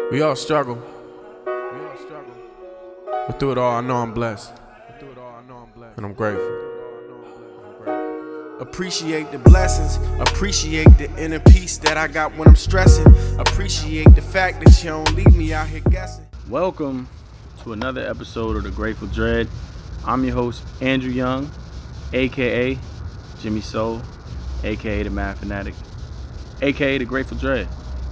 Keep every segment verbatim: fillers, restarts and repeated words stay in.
We all struggle. We all struggle. But through it all, I know I'm blessed. But through it all, I know I'm blessed. And I'm grateful. Appreciate the blessings. Appreciate the inner peace that I got when I'm stressing. Appreciate the fact that you don't leave me out here guessing. Welcome to another episode of The Grateful Dread. I'm your host, Andrew Young, aka Jimmy Soul, aka The Mad Fanatic, aka The Grateful Dread.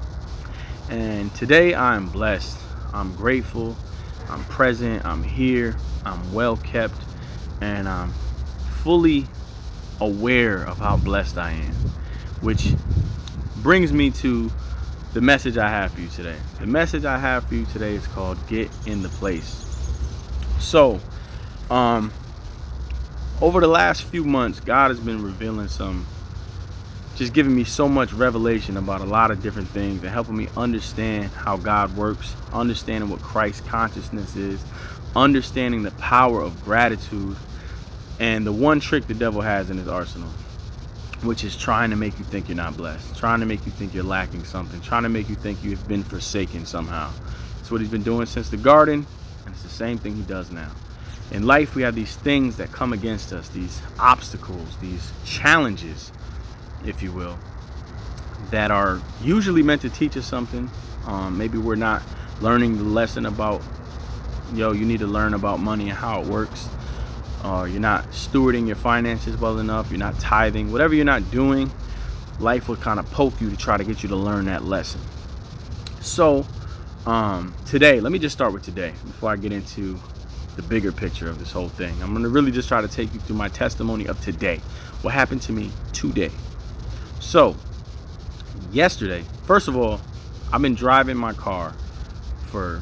And today I'm blessed. I'm grateful. I'm present. I'm here. I'm well kept. And I'm fully aware of how blessed I am. Which brings me to the message I have for you today. The message I have for you today is called Get in the Place. So, um, over the last few months, God has been revealing some, just giving me so much revelation about a lot of different things and helping me understand how God works, understanding what Christ consciousness is, understanding the power of gratitude, and the one trick the devil has in his arsenal, which is trying to make you think you're not blessed, trying to make you think you're lacking something, trying to make you think you've been forsaken somehow. It's what he's been doing since the garden, and it's the same thing he does now. In life, we have these things that come against us, these obstacles, these challenges, if you will, that are usually meant to teach us something. Um, maybe we're not learning the lesson about, yo, you need to learn about money and how it works. Uh, you're not stewarding your finances well enough. You're not tithing. Whatever you're not doing, life will kind of poke you to try to get you to learn that lesson. So um, today, let me just start with today before I get into the bigger picture of this whole thing. I'm going to really just try to take you through my testimony of today. What happened to me today? So yesterday, first of all, I've been driving my car for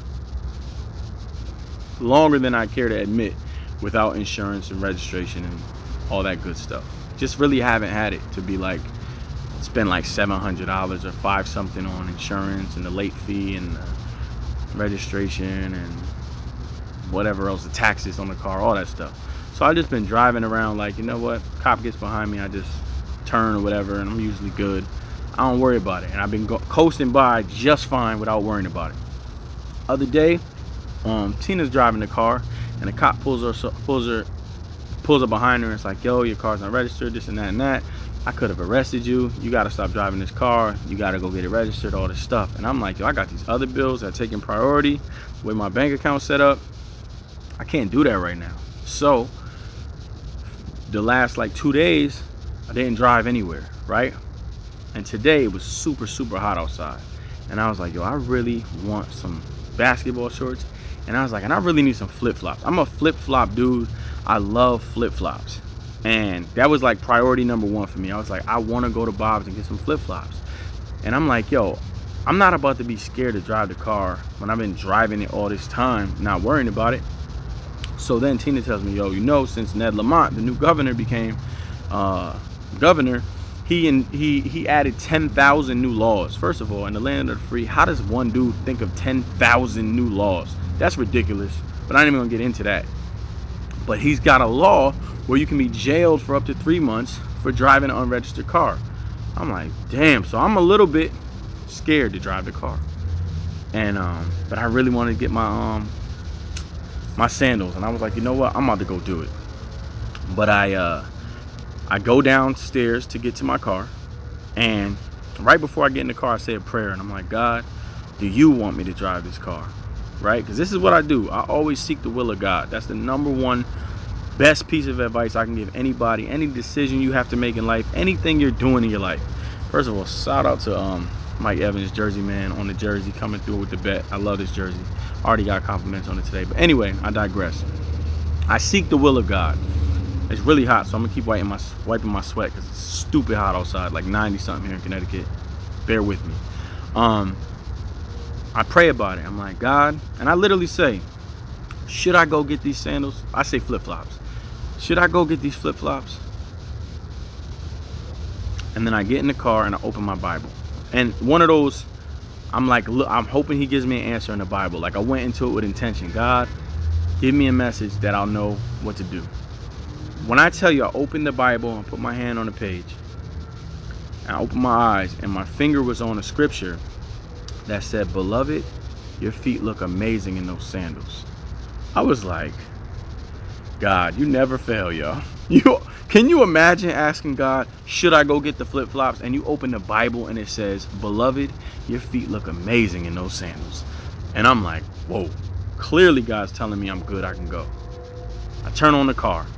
longer than I care to admit without insurance and registration and all that good stuff. Just really haven't had it to be like spend like seven hundred dollars or five something on insurance and the late fee and the registration and whatever else, the taxes on the car, all that stuff. So I've just been driving around like, you know what, cop gets behind me, I just turn or whatever, and I'm usually good. I don't worry about it, and I've been go- coasting by just fine without worrying about it. Other day, um, Tina's driving the car, and the cop pulls her, pulls her, pulls up behind her, and it's like, yo, your car's not registered, this and that and that. I could have arrested you. You got to stop driving this car. You got to go get it registered, all this stuff. And I'm like, yo, I got these other bills that are taking priority with my bank account set up. I can't do that right now. So the last like two days, I didn't drive anywhere, right? And today it was super, super hot outside. And I was like, yo, I really want some basketball shorts. And I was like, and I really need some flip-flops. I'm a flip-flop dude. I love flip-flops. And that was like priority number one for me. I was like, I want to go to Bob's and get some flip-flops. And I'm like, yo, I'm not about to be scared to drive the car when I've been driving it all this time, not worrying about it. So then Tina tells me, yo, you know, since Ned Lamont, the new governor, became uh, governor, he and he he added ten thousand new laws. First of all, in the land of the free, how does one dude think of ten thousand new laws? That's ridiculous, but I ain't even gonna get into that. But he's got a law where you can be jailed for up to three months for driving an unregistered car. I'm like, damn. So I'm a little bit scared to drive the car, and um, but I really wanted to get my um my sandals, and I was like, you know what? I'm about to go do it. But I uh, I go downstairs to get to my car, and right before I get in the car, I say a prayer, and I'm like, God, do you want me to drive this car? Right? Because this is what I do. I always seek the will of God. That's the number one best piece of advice I can give anybody. Any decision you have to make in life, anything you're doing in your life. First of all, shout out to um, Mike Evans, Jersey man, on the jersey, coming through with the bet. I love this jersey. Already got compliments on it today. But anyway, I digress. I seek the will of God. It's really hot, so I'm gonna keep wiping my wiping my sweat because it's stupid hot outside, like ninety something here in Connecticut. Bear with me. Um, I pray about it. I'm like, God, and I literally say, should I go get these sandals? I say flip-flops. Should I go get these flip-flops? And then I get in the car and I open my Bible. And one of those, I'm like, look, I'm hoping he gives me an answer in the Bible. Like I went into it with intention. God, give me a message that I'll know what to do. When I tell you, I opened the Bible and put my hand on the page. And I opened my eyes and my finger was on a scripture that said, beloved, your feet look amazing in those sandals. I was like, God, you never fail, y'all. You can you imagine asking God, should I go get the flip-flops? And you open the Bible and it says, beloved, your feet look amazing in those sandals. And I'm like, whoa, clearly God's telling me I'm good, I can go. I turn on the car.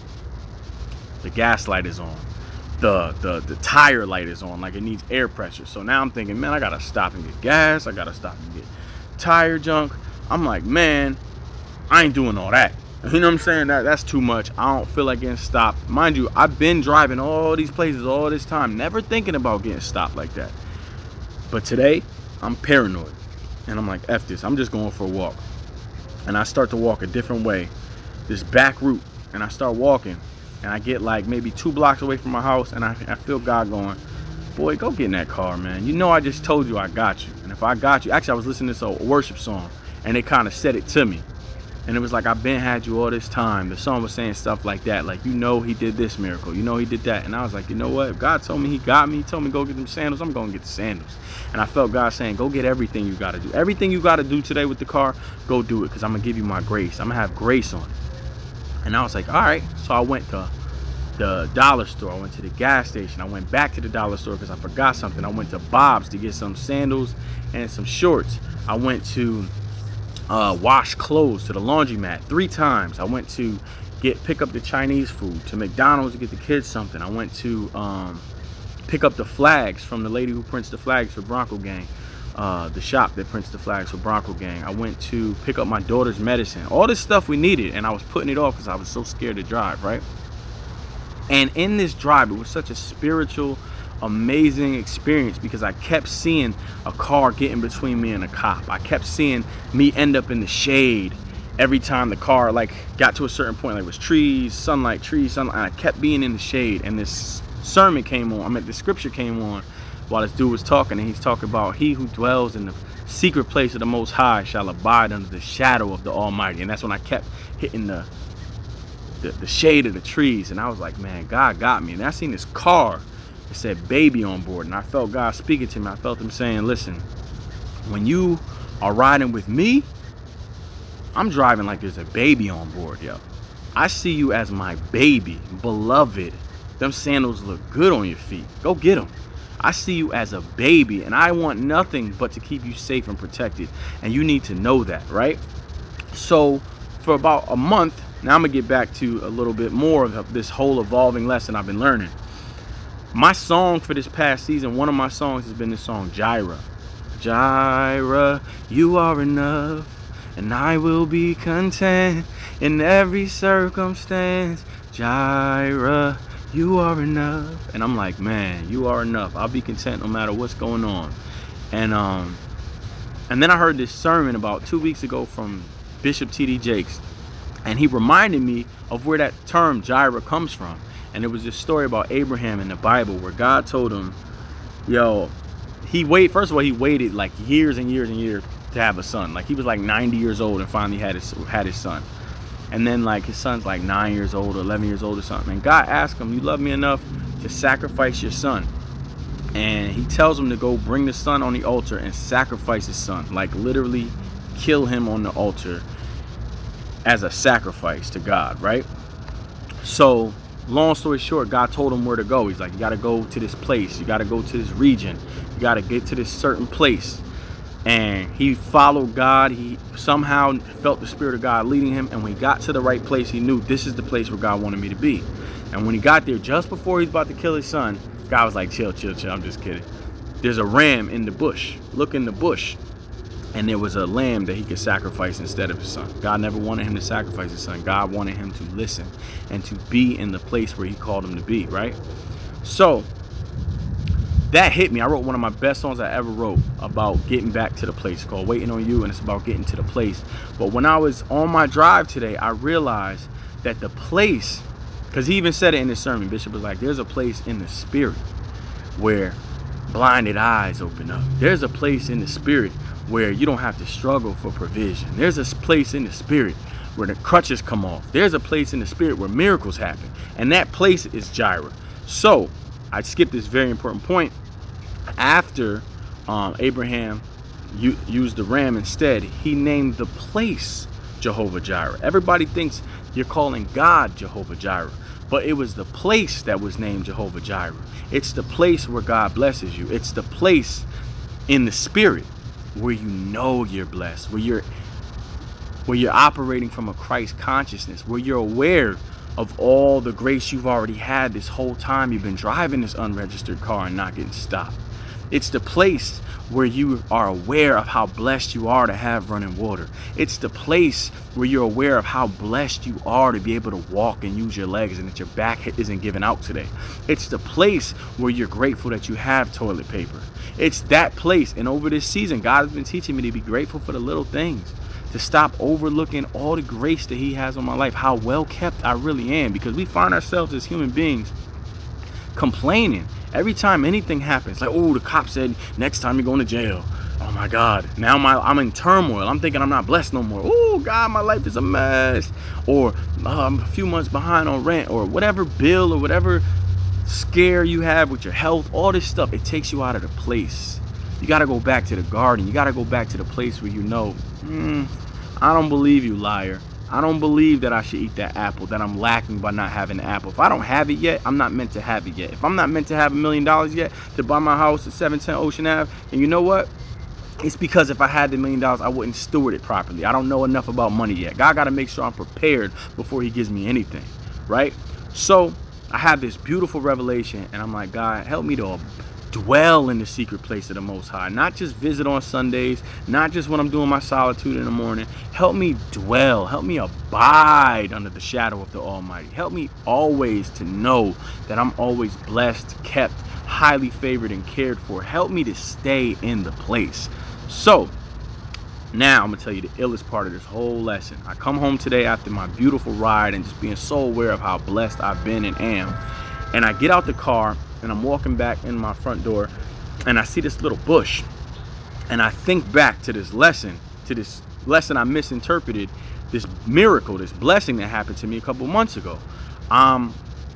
The gas light is on. The, the, the tire light is on, like it needs air pressure. So now I'm thinking, man, I gotta stop and get gas. I gotta stop and get tire junk. I'm like, man, I ain't doing all that. You know what I'm saying? That that's too much. I don't feel like getting stopped. Mind you, I've been driving all these places all this time, never thinking about getting stopped like that. But today, I'm paranoid. And I'm like, F this. I'm just going for a walk. And I start to walk a different way, this back route. And I start walking. And I get like maybe two blocks away from my house. And I, I feel God going, boy, go get in that car, man. You know I just told you I got you. And if I got you, actually I was listening to this worship song. And they kind of said it to me. And it was like, I've been had you all this time. The song was saying stuff like that. Like, you know, he did this miracle. You know, he did that. And I was like, you know what? If God told me he got me, he told me go get them sandals, I'm going to get the sandals. And I felt God saying, go get everything you got to do. Everything you got to do today with the car, go do it. Because I'm going to give you my grace. I'm going to have grace on it. And I was like, all right. So I went to the dollar store. I went to the gas station. I went back to the dollar store because I forgot something. I went to Bob's to get some sandals and some shorts. I went to Uh, wash clothes to the laundromat three times. I went to get pick up the Chinese food, to McDonald's to get the kids something. I went to um, pick up the flags from the lady who prints the flags for Bronco Gang, uh, the shop that prints the flags for Bronco Gang. I went to pick up my daughter's medicine. All this stuff we needed, and I was putting it off because I was so scared to drive, right? And in this drive, it was such a spiritual, amazing experience because I kept seeing a car getting between me and a cop. I kept seeing me end up in the shade every time the car like got to a certain point. Like it was trees, sunlight, trees, sunlight. And I kept being in the shade. And this sermon came on. I mean, the scripture came on while this dude was talking, and he's talking about he who dwells in the secret place of the Most High shall abide under the shadow of the Almighty. And that's when I kept hitting the the, the shade of the trees. And I was like, man, God got me. And I seen this car. It said baby on board, and I felt God speaking to me. I felt him saying, listen, when you are riding with me, I'm driving like there's a baby on board, yo. I see you as my baby, beloved. Them sandals look good on your feet. Go get them. I see you as a baby, and I want nothing but to keep you safe and protected, and you need to know that, right? So for about a month, now I'm going to get back to a little bit more of this whole evolving lesson I've been learning. My song for this past season, one of my songs has been this song, Jireh. Jireh, you are enough, and I will be content in every circumstance. Jireh, you are enough. And I'm like, man, you are enough. I'll be content no matter what's going on. And um, and then I heard this sermon about two weeks ago from Bishop T D Jakes, and he reminded me of where that term Jireh comes from. And it was this story about Abraham in the Bible where God told him, yo, he wait. First of all, he waited like years and years and years to have a son. Like he was like ninety years old and finally had his had his son. And then like his son's like nine years old or eleven years old or something. And God asked him, you love me enough to sacrifice your son? And he tells him to go bring the son on the altar and sacrifice his son. Like literally kill him on the altar as a sacrifice to God, right? So long story short, God told him where to go. He's like, you got to go to this place. You got to go to this region. You got to get to this certain place. And he followed God. He somehow felt the Spirit of God leading him. And when he got to the right place, he knew this is the place where God wanted me to be. And when he got there, just before he's about to kill his son, God was like, chill, chill, chill. I'm just kidding. There's a ram in the bush. Look in the bush. And there was a lamb that he could sacrifice instead of his son. God never wanted him to sacrifice his son. God wanted him to listen and to be in the place where he called him to be, right? So that hit me. I wrote one of my best songs I ever wrote about getting back to the place, called Waiting on You, and it's about getting to the place. But when I was on my drive today, I realized that the place, because he even said it in his sermon, Bishop was like, there's a place in the spirit where blinded eyes open up. There's a place in the spirit where you don't have to struggle for provision. There's a place in the spirit where the crutches come off. There's a place in the spirit where miracles happen. And that place is Jireh. So I skipped this very important point. After um, Abraham u- used the ram instead. He named the place Jehovah Jireh. Everybody thinks you're calling God Jehovah Jireh, but it was the place that was named Jehovah Jireh. It's the place where God blesses you. It's the place in the spirit where you know you're blessed, where you're where you're operating from a Christ consciousness, where you're aware of all the grace you've already had this whole time you've been driving this unregistered car and not getting stopped. It's the place where you are aware of how blessed you are to have running water. It's the place where you're aware of how blessed you are to be able to walk and use your legs and that your back isn't giving out today. It's the place where you're grateful that you have toilet paper. It's that place. And over this season, God has been teaching me to be grateful for the little things, to stop overlooking all the grace that he has on my life, how well kept I really am, because we find ourselves as human beings complaining every time anything happens. Like, oh, the cop said next time you're going to jail. Oh my God, now my I'm in turmoil. I'm thinking I'm not blessed no more. Oh God, my life is a mess. Or oh, I'm a few months behind on rent, or whatever bill or whatever scare you have with your health. All this stuff, it takes you out of the place. You got to go back to the garden. You got to go back to the place where you know, mm, I don't believe you, liar. I don't believe that I should eat that apple, that I'm lacking by not having the apple. If I don't have it yet, I'm not meant to have it yet. If I'm not meant to have a million dollars yet to buy my house at seven ten Ocean Ave, and you know what? It's because if I had the million dollars, I wouldn't steward it properly. I don't know enough about money yet. God got to make sure I'm prepared before he gives me anything, right? So I have this beautiful revelation, and I'm like, God, help me to dwell in the secret place of the Most High. Not just visit on Sundays, not just when I'm doing my solitude in the morning. Help me dwell. Help me abide under the shadow of the Almighty. Help me always to know that I'm always blessed, kept, highly favored, and cared for. Help me to stay in the place. So now I'm gonna tell you the illest part of this whole lesson. I come home today after my beautiful ride and just being so aware of how blessed I've been and am. And I get out the car and I'm walking back in my front door and I see this little bush. And I think back to this lesson, to this lesson I misinterpreted, this miracle, this blessing that happened to me a couple months ago. Um,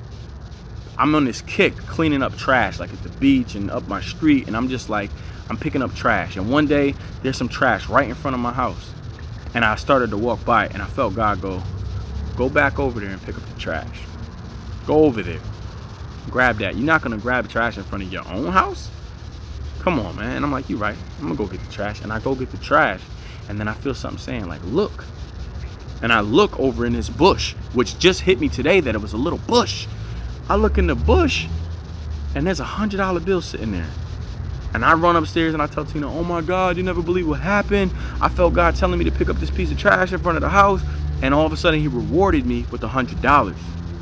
I'm on this kick cleaning up trash, like at the beach and up my street. And I'm just like, I'm picking up trash. And one day there's some trash right in front of my house. And I started to walk by it and I felt God go, go back over there and pick up the trash. Go over there. Grab that. You're not gonna grab trash in front of your own house? Come on, man. And I'm like, you right. I'm gonna go get the trash. And I go get the trash. And then I feel something saying like, look. And I look over in this bush, which just hit me today that it was a little bush. I look in the bush and there's a hundred dollar bill sitting there. And I run upstairs and I tell Tina, oh my God, you never believe what happened. I felt God telling me to pick up this piece of trash in front of the house. And all of a sudden he rewarded me with a hundred dollars.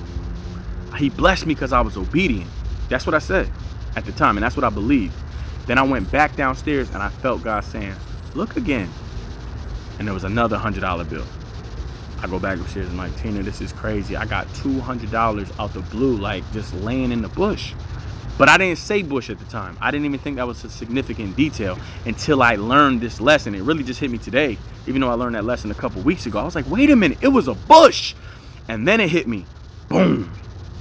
He blessed me because I was obedient. That's what I said at the time, and that's what I believed. Then I went back downstairs and I felt God saying, look again. And there was another hundred dollar bill. I go back upstairs and I'm like, Tina, this is crazy. I got two hundred dollars out the blue, like just laying in the bush. But I didn't say bush at the time. I didn't even think that was a significant detail until I learned this lesson. It really just hit me today, even though I learned that lesson a couple weeks ago. I was like, wait a minute, it was a bush. And then it hit me, boom.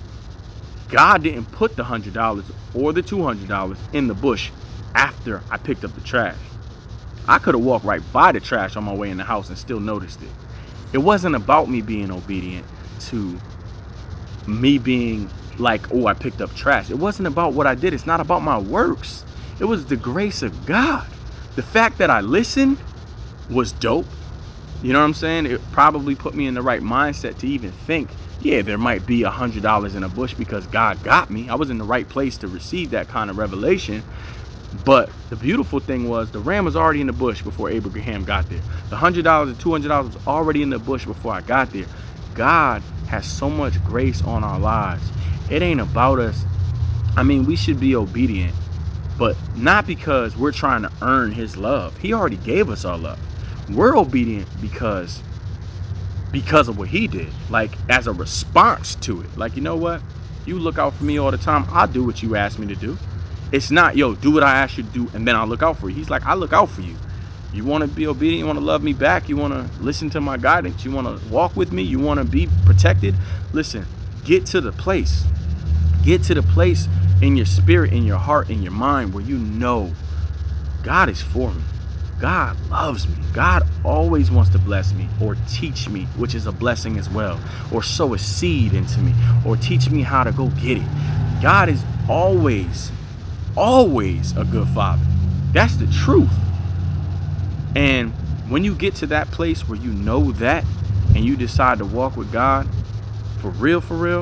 God didn't put the hundred dollars or the two hundred dollars in the bush after I picked up the trash. I could have walked right by the trash on my way in the house and still noticed it. It wasn't about me being obedient to me being like, oh, I picked up trash. It wasn't about what I did. It's not about my works. It was the grace of God. The fact that I listened was dope. You know what I'm saying? It probably put me in the right mindset to even think, yeah, there might be a hundred dollars in a bush because God got me. I was in the right place to receive that kind of revelation. But the beautiful thing was the ram was already in the bush before Abraham got there. The hundred dollars and two hundred dollars was already in the bush before I got there. God has so much grace on our lives. It ain't about us. I mean, we should be obedient, but not because we're trying to earn his love. He already gave us our love. We're obedient because because of what he did, like as a response to it. Like, you know what? You look out for me all the time. I'll do what you ask me to do. It's not, yo, do what I ask you to do and then I'll look out for you. He's like, I look out for you. You want to be obedient? You want to love me back? You want to listen to my guidance? You want to walk with me? You want to be protected? Listen, get to the place. Get to the place in your spirit, in your heart, in your mind where you know God is for me. God loves me. God always wants to bless me or teach me, which is a blessing as well, or sow a seed into me, or teach me how to go get it. God is always, always a good father. That's the truth. And when you get to that place where you know that and you decide to walk with God for real, for real,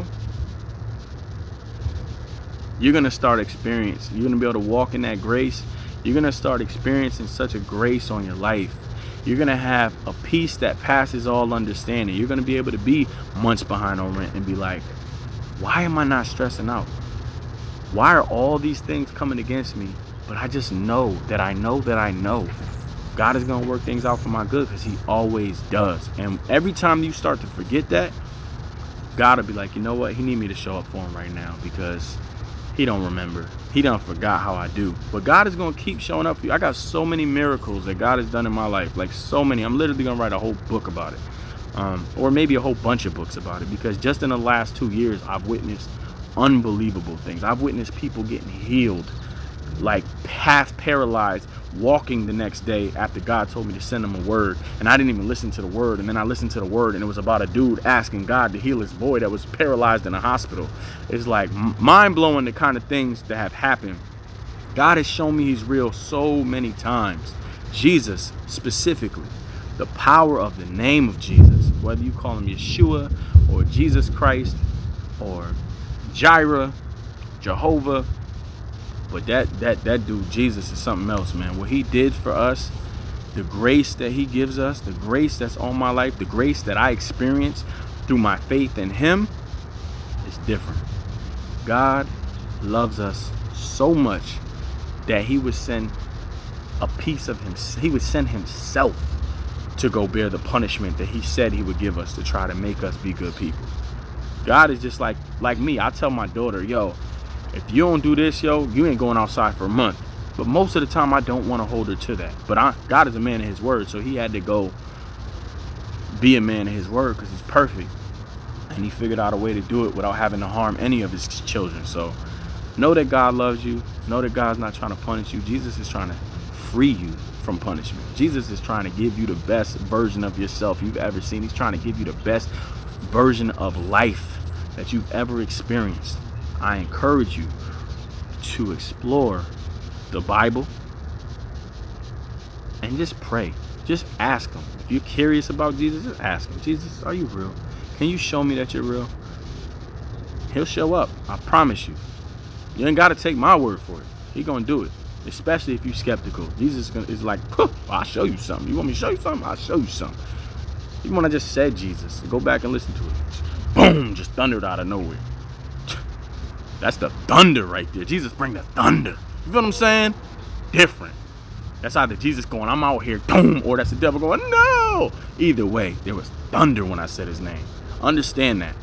you're going to start experiencing, you're going to be able to walk in that grace. You're going to start experiencing such a grace on your life. You're going to have a peace that passes all understanding. You're going to be able to be months behind on rent and be like, why am I not stressing out? Why are all these things coming against me? But I just know that I know that I know God is going to work things out for my good, because he always does. And every time you start to forget that, God will be like, you know what? He need me to show up for him right now, because he don't remember. He done forgot how I do. But God is going to keep showing up for you. I got so many miracles that God has done in my life. Like so many. I'm literally going to write a whole book about it. Um, or maybe a whole bunch of books about it. Because just in the last two years, I've witnessed unbelievable things. I've witnessed people getting healed, like half paralyzed, walking the next day after God told me to send them a word. And I didn't even listen to the word. And then I listened to the word, and it was about a dude asking God to heal his boy that was paralyzed in a hospital. It's like mind-blowing, the kind of things that have happened. God has shown me he's real so many times. Jesus specifically, the power of the name of Jesus, whether you call him Yeshua or Jesus Christ or Jireh, Jehovah. But that that that dude Jesus is something else, man. What he did for us, the grace that he gives us, the grace that's on my life, the grace that I experience through my faith in him is different. God loves us so much that he would send a piece of him. He would send himself to go bear the punishment that he said he would give us to try to make us be good people. God is just like like me. I tell my daughter, yo, if you don't do this, yo, you ain't going outside for a month. But most of the time, I don't want to hold her to that. But I, God is a man of his word, so he had to go be a man of his word, because he's perfect. And he figured out a way to do it without having to harm any of his children. So know that God loves you. Know that God's not trying to punish you. Jesus is trying to free you from punishment. Jesus is trying to give you the best version of yourself you've ever seen. He's trying to give you the best version of life that you've ever experienced. I encourage you to explore the Bible and just pray. Just ask him. If you're curious about Jesus, just ask him, Jesus, are you real? Can you show me that you're real? He'll show up. I promise you. You ain't got to take my word for it. He gonna do it. Especially if you're skeptical. Jesus is like, I'll show you something. You want me to show you something? I'll show you something. Even when I just said Jesus, go back and listen to it. Boom, just thundered out of nowhere. That's the thunder right there. Jesus bring the thunder. You feel what I'm saying? Different. That's either Jesus going, I'm out here, boom, or that's the devil going, no. Either way, there was thunder when I said his name. Understand that.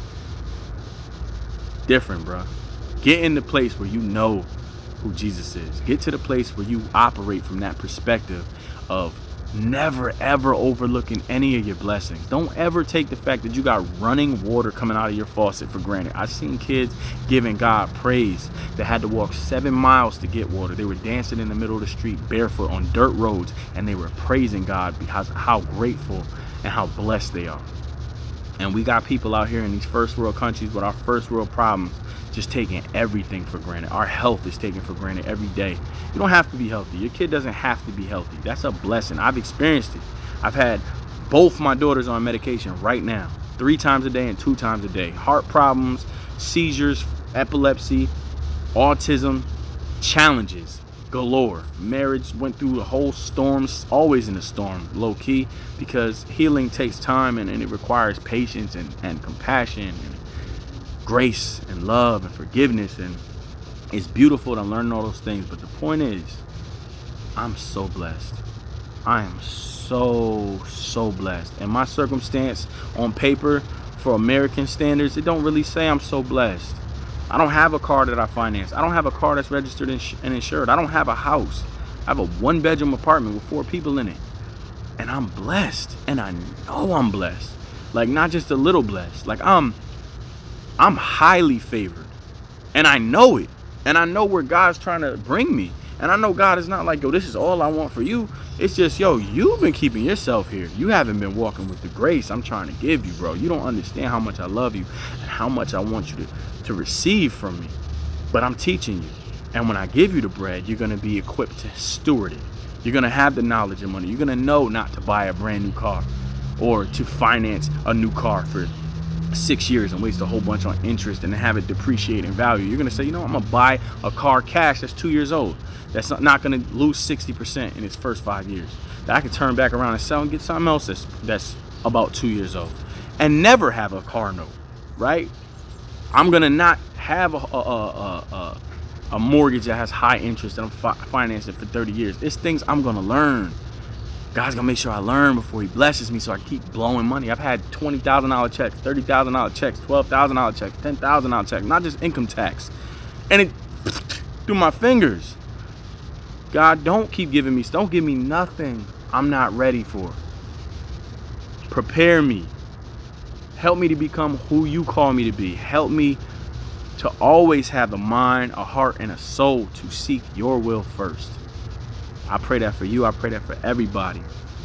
Different, bro. Get in the place where you know who Jesus is. Get to the place where you operate from that perspective of never ever overlooking any of your blessings. Don't ever take the fact that you got running water coming out of your faucet for granted. I've seen kids giving God praise that had to walk seven miles to get water. They were dancing in the middle of the street barefoot on dirt roads, and they were praising God because how grateful and how blessed they are. And we got people out here in these first world countries with our first world problems just taking everything for granted. Our health is taken for granted every day. You don't have to be healthy. Your kid doesn't have to be healthy. That's a blessing. I've experienced it. I've had both my daughters on medication right now, three times a day and two times a day. Heart problems, seizures, epilepsy, autism, challenges galore. Marriage went through the whole storms, always in a storm, low key, because healing takes time and, and it requires patience and, and compassion and grace and love and forgiveness, and it's beautiful to learn all those things. But the point is, I'm so blessed. I am so so blessed, and my circumstance on paper for American standards, it don't really say I'm so blessed. I don't have a car that I finance. I don't have a car that's registered and insured. I don't have a house. I have a one bedroom apartment with four people in it, and I'm blessed, and I know I'm blessed. Like, not just a little blessed. Like, I'm I'm highly favored, and I know it, and I know where God's trying to bring me. And I know God is not like, yo, this is all I want for you. It's just, yo, you've been keeping yourself here. You haven't been walking with the grace I'm trying to give you, bro. You don't understand how much I love you and how much I want you to, to receive from me. But I'm teaching you. And when I give you the bread, you're going to be equipped to steward it. You're going to have the knowledge and money. You're going to know not to buy a brand new car or to finance a new car for six years and waste a whole bunch on interest and have it depreciate in value. You're going to say, you know, I'm going to buy a car cash that's two years old. That's not, not going to lose sixty percent in its first five years. That I can turn back around and sell and get something else that's, that's about two years old. And never have a car note, right? I'm going to not have a, a, a, a, a mortgage that has high interest and I'm fi- financing for thirty years. It's things I'm going to learn. God's going to make sure I learn before he blesses me so I keep blowing money. I've had twenty thousand dollars checks, thirty thousand dollars checks, twelve thousand dollars checks, ten thousand dollars checks, not just income tax. And it through my fingers. God, don't keep giving me, don't give me nothing I'm not ready for. Prepare me. Help me to become who you call me to be. Help me to always have a mind, a heart, and a soul to seek your will first. I pray that for you. I pray that for everybody.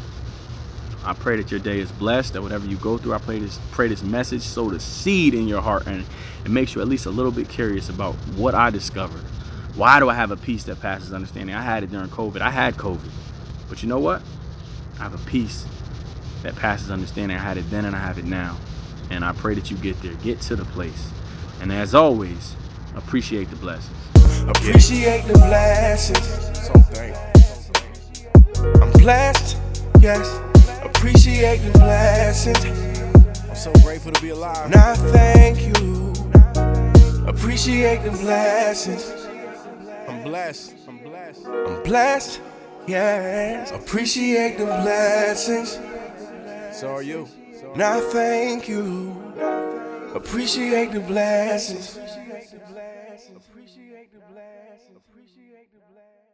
I pray that your day is blessed, that whatever you go through, I pray this, pray this message sow the seed in your heart and it makes you at least a little bit curious about what I discovered. Why do I have a peace that passes understanding? I had it during COVID. I had COVID. But you know what? I have a peace that passes understanding. I had it then and I have it now. And I pray that you get there. Get to the place. And as always, appreciate the blessings. Appreciate the blessings. So thankful. I'm blessed, yes. Appreciate the blessings. I'm so grateful to be alive. Now thank you. Appreciate the blessings. I'm blessed. I'm blessed. I'm blessed, yes. Appreciate the blessings. So are you. Now thank you. Appreciate the blessings. Appreciate the blessings. Appreciate the blessings. Appreciate the blessings.